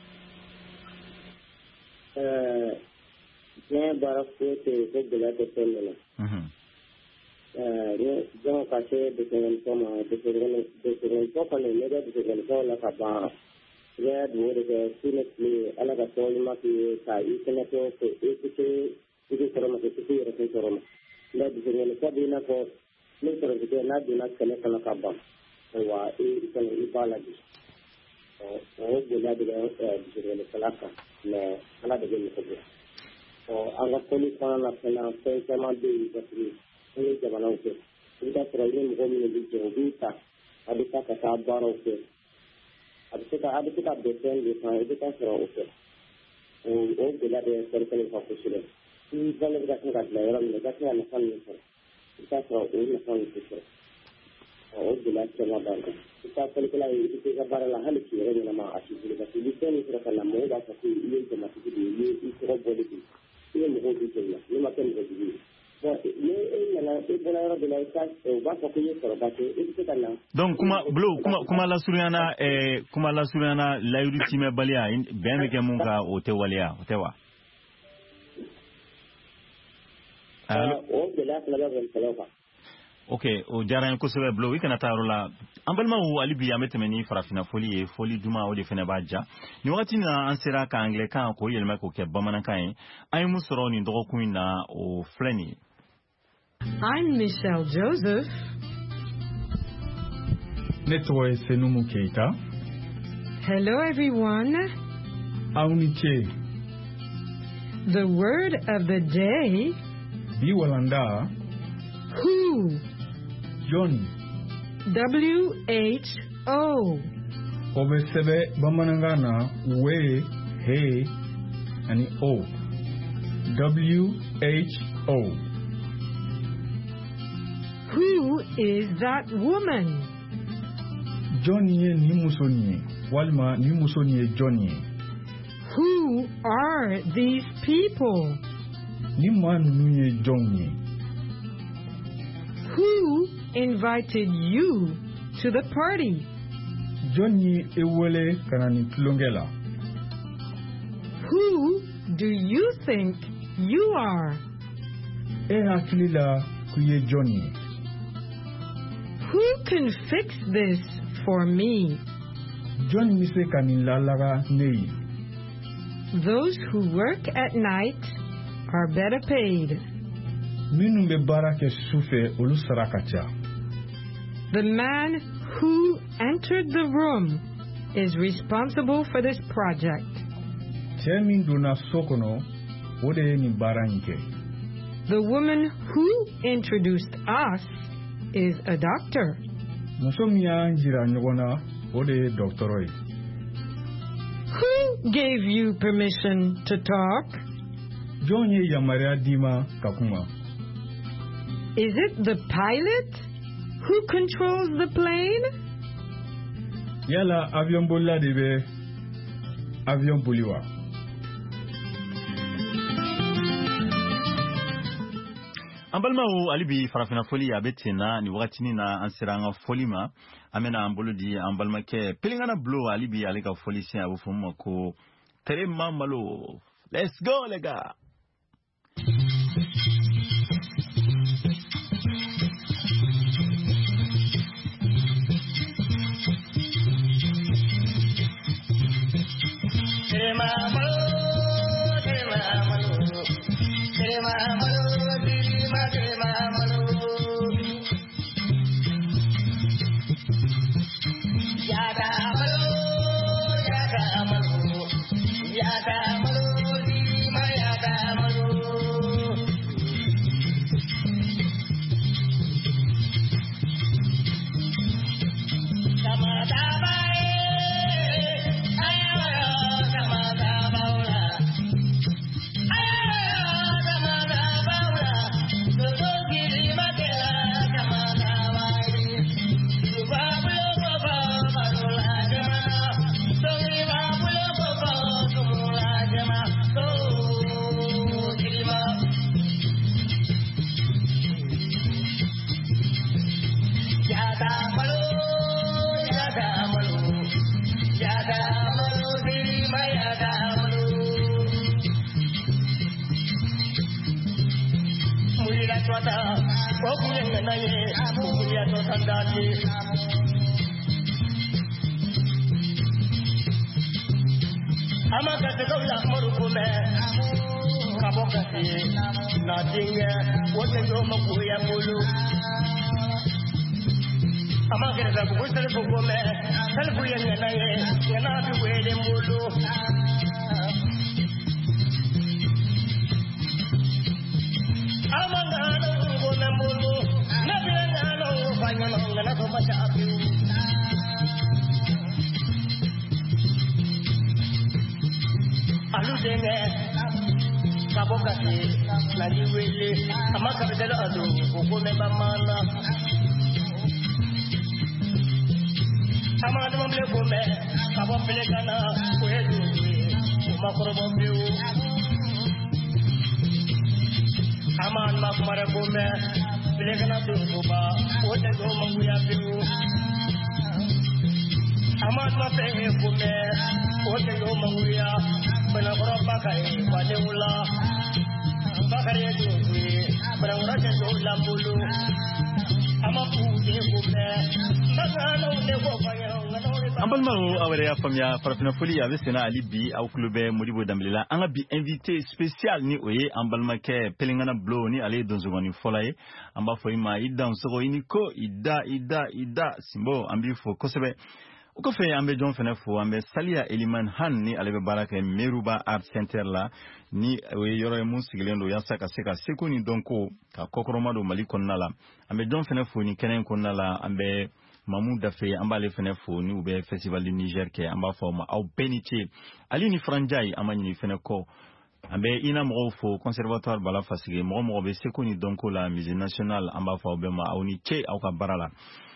euh bien barafo te ko gelead te tele mhm euh ne donc ka se de ten toma de ten de ten ko ko ne ne de ten ko la ka ba ya do de sinetli ala ka tolma ki ka ikene to ko ikite ikite koroma ke ikite re koroma la disengel ko dina ko ni toro de na dina kale kala ka ba wa e kala ibala di o o de la de la disengel kala ka me ala de ni ko be o anga poli kana na pena pe kama de de ni de bana ko ida tro ni mo mi de jo vita adika ka ta baro ko adika adika de ten de ta adika tro o ko o de la de serkali ko ko sile ni vale ga kan gadla yara ni ga kan na kan ni ita ko o ni kan ni ko o de la tela ba ita ko kala yi ita ga bara la hali ki re na ma ashi ni ga ni ko ni ko la mo ga ko ni ko ma ti ni ni ko bo le ni mo ko di ni ni ma kan ko di bo ni e na e bona yara de la ita o ba ko ni ko ba ke ita kana donc kuma blo kuma kuma la suriana eh kuma la suriana la yuri time balia ben me ke mun ka o te walia o te wa o de la kala ben kala okay o jaran ko sebe blo wikana tarola ambalma wo alibi ametemeni farafina foli e foli duma o de fene baja ni wakati na ansera ka angle kan ko yelma ko ke bamana kan ay musoro ni dogo kuina o fleni. I'm Michelle Joseph. Netwe Senumu Keita. Hello everyone. Aunike. The word of the day. Biwalanda. Who? Johnny. W H O. Obesebe bamanangana we he ani o. W H O. Who is that woman? Johnny ni musoni. Walma ni musoni Johnny. Who are these people? Ni man nuye Johnny. Who invited you to the party? Johnny ewele kanani tulongela. Who do you think you are? E hakili la kuye Johnny. Who can fix this for me? Johnny mise kanila laga nei. Those who work at night are better paid. Minu be barake sufe olu sarakacha. The man who entered the room is responsible for this project. Chemin duna sokono ode ni baranke. The woman who introduced us is a doctor. Musomia njira nyogona ode doctoroi. Who gave you permission to talk? Jonye yamaria dima kakuma. Is it the pilot who controls the plane? Yala avion bola debe avion boliwa. Ambalma o alibi farafina foli abetina ni wakati ni na ansiranga foli ma amena ambolo di ambalma ke pelingana blow alibi alika foli si abufumo ko tere mamalo. Let's go lega. Tere mamalo, tere mamalo, tere mamalo. Ambalmaro awere famia farafina foli avesena alibi au klube Modibo Damblela anga bi invité spécial ni oye ambalma ke pelingana blow ni ale donzogoni folaye amba foima ida nsoro iniko ida ida ida simbo ambi fo kosebe uko fe ambe John fenefo ambe Salia Eliman Han ni alebe baraka Meruba Art Center la ni we yoro emu sigilendo yasaka seka seku ni donko ka kokoromado malikonnala ambe John fenefo ni kenen konnala ambe Mamou Dafe ambale fenefo ni ube festival du Niger ke amba forma au benite ali ni franjai amani ni feneko ambe ina mo fo conservatoire bala fasige mo mo be seku ni donko la musée nationale amba fa obema au ni che au ka barala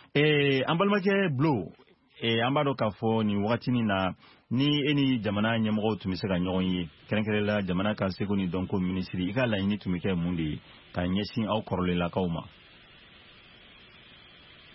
e ambalma ke blow e ambado ka fo ni watini na ni eni jamana nyamgo tumiseka nyonyi kerenkerela jamana ka seku ni donko ministry ikala ni tumike mundi ka nyesin au korole la kauma.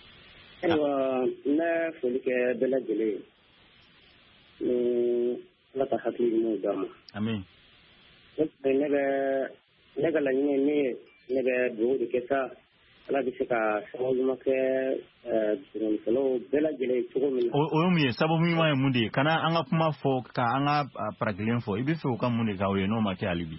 Ewa na foli kɛ bɛɛ lajɛlen ni ala ka hakili ɲumanw d'a ma amin ne ne bɛ ne ka laɲini ne ne bɛ dugawu de kɛ sa ala bɛ se ka sababu ɲuman kɛ dɛmɛnikɛlaw bɛɛ lajɛlen cogo min na o ye mun ye sababu ɲuman ye mun de ye kana an ka kuma fɔ ka an ka parakelen fɔ i bɛ fɛ o ka mun de k'aw ye n'o ma kɛ hali bi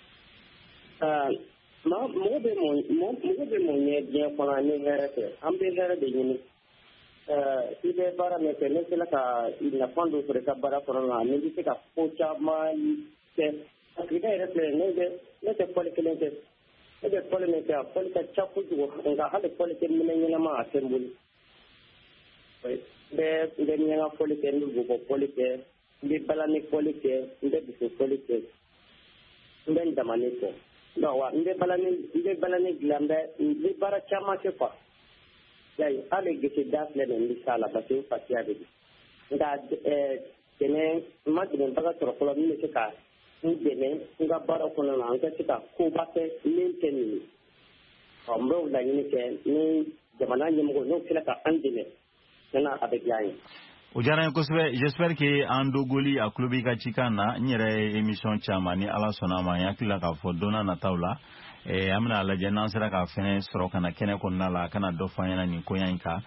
mɔgɔ bɛ mɔgɔ bɛ mun ɲɛ diɲɛ kɔnɔ ni hɛrɛ tɛ an bɛ hɛrɛ de ɲini i bɛ baara min kɛ ne sera ka nafa dɔ sɔrɔ i ka baara kɔnɔ na ne bɛ se ka ko caman kɛ parce que ne yɛrɛ filɛ ne bɛ ne tɛ fɔli kelen kɛ ne bɛ fɔli min kɛ a fɔli ka ca kojugu nka hali fɔli kɛ minɛ ɲɛnama a tɛ n bolo n bɛ n bɛ ɲɛŋa fɔli kɛ n bɛ bɔbɔ fɔli kɛ n bɛ balani fɔli kɛ n bɛ dusu fɔli kɛ n bɛ n damani kɔ non wa n bɛ balani n bɛ balani dilan n bɛ n bɛ baara caman kɛ quoi yayi hali gese da filɛ nin n bɛ s'a la parce que n fasiya de don nka dɛmɛ n ma dɛmɛbaga sɔrɔ fɔlɔ min bɛ se ka n dɛmɛ n ka baara kɔnɔ na an ka se ka koba kɛ min tɛ nin ye ɔ n b'o laɲini kɛ ni jamana ɲɛmɔgɔ n'o sera ka an dɛmɛ tiɲɛna a bɛ diya an ye. o diyara n ye kosɛbɛ j'espère que an dogoli a tulo b'i ka cikan na n yɛrɛ ye émission caman ni ala sɔnna a ma n hakili la k'a fɔ don n'a nataw la an bɛna lajɛ n'an sera ka fɛnɛ sɔrɔ ka na kɛnɛ kɔnɔna la a kana dɔ fɔ an ɲɛna nin koya in kan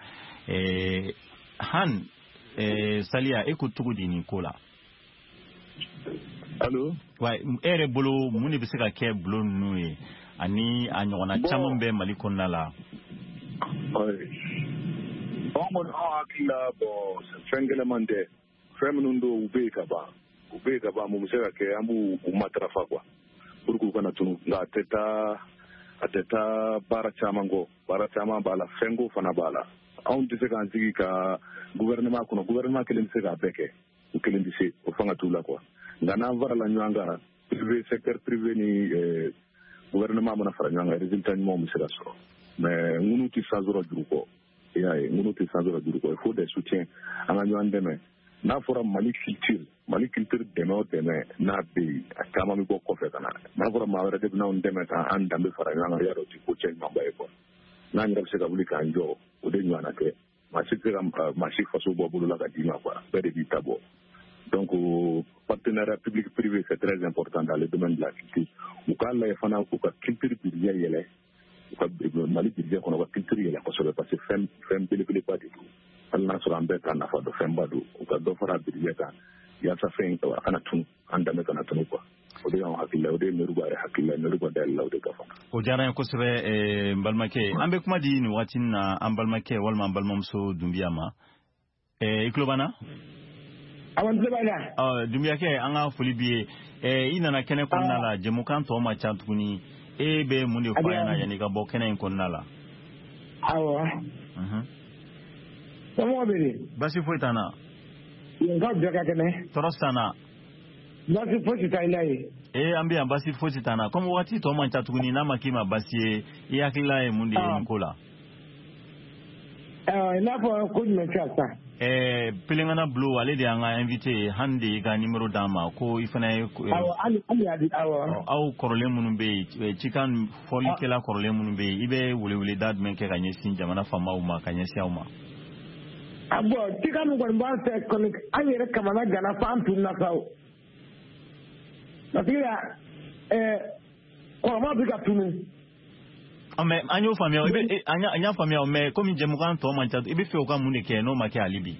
han saliya e ko cogo di nin ko la. allo wa e yɛrɛ bolo mun de bɛ se ka kɛ bulon ninnu ye ani a ɲɔgɔnna caman bɛ mali kɔnɔna la. anw kɔni anw hakili la bɔn fɛn gɛlɛman tɛ fɛn minnu don u bɛ yen ka ban u bɛ yen ka ban mun bɛ se ka kɛ an b'u u matarafa kuwa pour que u kana tunu nka a tɛ taa a tɛ taa baara caman kɔ baara caman b'a la fɛnko fana b'a la anw tɛ se k'an sigi ka gouvernement kɔnɔ gouvernement kelen tɛ se k'a bɛɛ kɛ u kelen tɛ se o fanga t'u la kuwa nka n'an farala ɲɔgɔn kan privé secteur privé ni gouvernement mana fara ɲɔgɔn kan résultat ɲumanw bɛ se ka sɔrɔ mais ŋunu tɛ san sɔrɔ juru kɔ i y'a ye ŋunu tɛ san sɔrɔ juru kɔ il faut des soutiens an ka ɲɔgɔn dɛmɛ n'a fɔra mali culture mali culture dɛmɛ o dɛmɛ n'a bɛ yen a caman bɛ bɔ kɔfɛ ka na n'a fɔra maa wɛrɛ de bɛ n'anw dɛmɛ k'an danbe fara ɲɔgɔn kan y'a dɔn o tɛ ko cɛ ɲumanba ye kuwa n'an yɛrɛ bɛ se ka wuli k'an jɔ o de ɲɔgɔnna kɛ maa si tɛ se ka maa si faso bɔ bolo la ka d'i ma kuwa bɛɛ de b'i ta bɔ donc partenariat public privé c'est très important dans le domaine de la culture u k'a lajɛ fana u ka culture budget yɛlɛ u ka mali budget kɔnɔ u ka culture yɛlɛ kosɛbɛ parce que fɛn fɛn belebeleba de don hali n'a sɔrɔ an bɛɛ t'a nafa dɔn fɛnba don u ka dɔ fara budget kan yaasa fɛn a kana tunu an danbe kana tunu kuwa o de y'anw hakili la o de ye mɛruba yɛrɛ hakili la mɛruba dayɛlɛ la o de ka fɔ. o diyara n ye kosɛbɛ n balimakɛ an bɛ kuma di nin waati na an balimakɛ walima an balimamuso dunbiya ma i tulo b'an na. awɔ n tulo b'a la. ɔ dunbiyakɛ an ka foli b'i ye i nana kɛnɛ kɔnɔna la jɛmukan tɔ ma ca tuguni e bɛ mun de fɔ an ɲɛna yanni i ka bɔ kɛnɛ in kɔnɔna la. awɔ. somɔgɔw bɛ di. basi foyi t'an na. n ka bɛɛ ka kɛnɛ. tɔɔrɔ t'an na. basi foyi tɛ i la ye. ee an bɛ yan basi foyi t'an na komi waati tɔ man ca tuguni n'a ma k'i ma basi ye i hakilila ye mun de ye nin ko la. i n'a fɔ ko jumɛn kɛ sisan. ɛɛ pelengana bulo ale de y'an ka invité ye hali de y'i ka numéro d'an ma ko i fana ye. awɔ hali hali y'a di awɔ. aw kɔrɔlen minnu bɛ yen cikan fɔlikɛla kɔrɔlen minnu bɛ yen i bɛ weleweleda jumɛn kɛ ka ɲɛsin jamana faamaw ma ka ɲɛsin aw ma. a bɔn cikan min kɔni b'an fɛ kɔni an yɛrɛ kamana gana fo an tun na sa o. parce que ɛɛ kɔrɔma bɛ ka tunu. mɛ an y'o faamuya i bɛ an y'a faamuya mɛ komi jɛmukan tɔ man ca i bɛ fɛ o ka mun de kɛ n'o ma kɛ hali bi.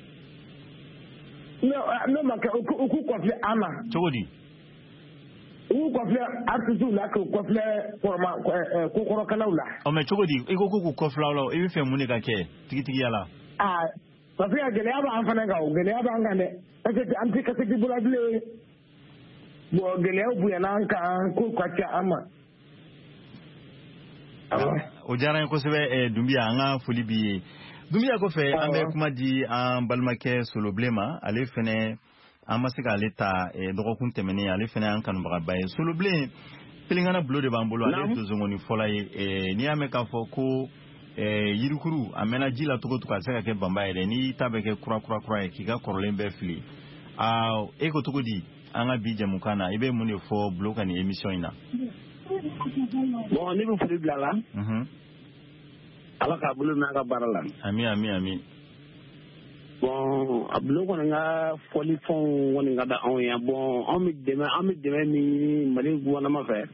n'o ma kɛ u k'u kɔfilɛ an ma. cogo di. u k'u kɔfilɛ artisiw la k'u kɔfilɛ kɔrɔma kokɔrɔkɛlaw la. ɔ mɛ cogo di i ko k'u kɔfilɛ aw la i bɛ fɛ mun de ka kɛ tigitigiya la. aa parce que gɛlɛya b'an fana kan o gɛlɛya b'an kan dɛ parce que an tɛ kasɛti bolo bilen bon gɛlɛyaw bonyana an kan ko ka ca an ma. o diyara n ye kosɛbɛ dunbiya an ka foli b'i ye dunbiya kɔfɛ an bɛ kuma di an balimakɛ solobilen ma ale fɛnɛ an ma se k'ale ta dɔgɔkun tɛmɛnen ale fɛnɛ y'an kanubagaba ye solobilen pelengana bulo de b'an bolo ale ye donsongoni fɔlɔ ye n'i y'a mɛn k'a fɔ ko yirikuru a mɛnna ji la cogo o cogo a tɛ se ka kɛ banba ye dɛ n'i ta bɛ kɛ kura kura kura ye k'i ka kɔrɔlen bɛɛ fili e ko cogo di an ka bi jɛmukan na i bɛ mun de fɔ bulo ka nin émission in na. bon ne bɛ foli bila la. ala k'a bolo n'a ka baara la. ami ami ami. bon a blo ko nga foli fon woni nga da on ya bon on mi deme on mi deme mi mali gona ma fe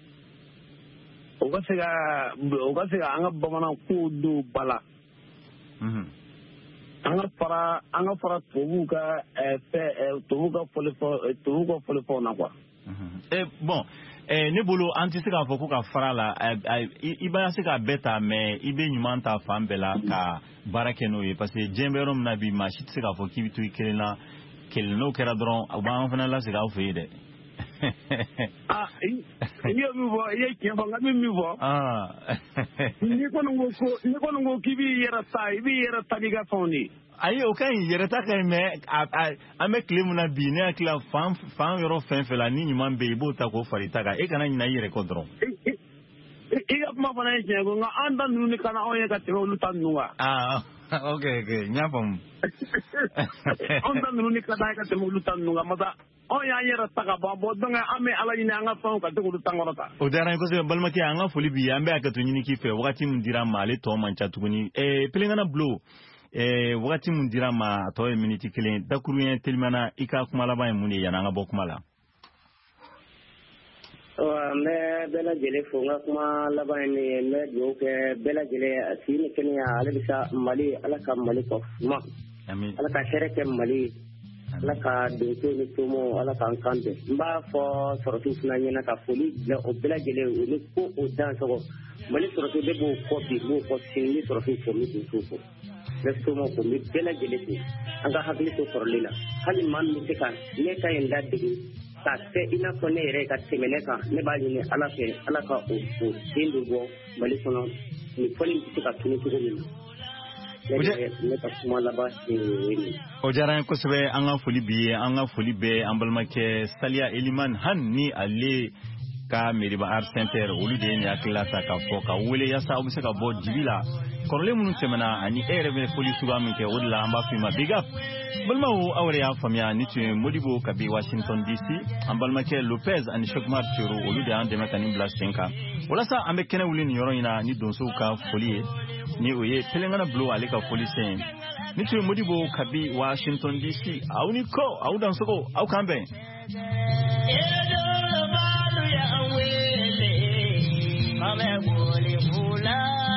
o ga se ga o ga se ga anga bamana ko do bala mhm anga fara anga fara tobu ka fe tobu ka foli fo tobu ka foli fo na kwa mhm eh bon eh ne bolo anti se ka fo ko ka fara la i ba se ka beta mais i be nyuma ta fam bela ka barake no e parce que jemberom na bi ma shit se ka fo ki bitu kelena kelno kera dron ba fana la se ka fo ide ah iyo mi vo ye ki fo ngami mi vo ah ni ko ngo ko ni ko ngo ki bi yera sai bi yera tadiga foni ayi o kan yere ta kan me a me klemu na bi ne akla fam fam yoro fen fela ni nyuma be bo ta ko fari ta ga e kana nyina yere ko dron e ga ma fana ye ko nga anda nu ni kana o ye ka te lu tan nuwa ah okay okay nyapom anda nu ni kana ka te lu tan nuwa mata o ya yere ta ga ba bo donga ame ala ni nga fa ka te lu tan ngorota o dara ko se balmati anga foli bi ambe aka to nyini ki fe wakati mundira male to mancha tuguni e pelengana blow eh wakati mun dira ma to e minute kelen dakuru yen telmana ika kuma la ba mun yana nga bo kuma la wa me bela jele fo nga kuma la ba ni me do ke bela jele asini kenya ala bisa mali ala ka mali ko ma amin ala ka shereke mali ala ka de to ni tomo ala ka kande mba fo sorotu na nyina ka foli le o bela jele ni ko o dan so mali sorotu de bo ko bi bo ko sinni sorotu ko mi to ko Lestomo ko mi bela geleti anga hakli to korlila hali man mi te kan ne kay ndadde ta te ina ko ne re ka temene ka ne ba ni ala fe ala ka o o tindu go mali sono ni foli ti ka tuni ko ni ne ta kuma la ba ni o jaran ko sebe anga foli biye anga foli be ambalmake Salia Eliman han ni ale ka meri ba ar center olu de ni akla ta ka fo ka wole ya sa obse ka bo dibila korle munu semana ani ere be police ga min ke wodla amba fi ma big up balma wo awre ya famia ni tu modibo ka bi Washington D C ambalma ke Lopez ani Shokmar Chiro olu de ande mekani blastenka wala sa ambe kene wuli ni yoro ina ni donso ka folie ni oye telengana blow ale ka police ni tu modibo ka bi Washington D C awni ko awdan soko aw kambe Mame boli mula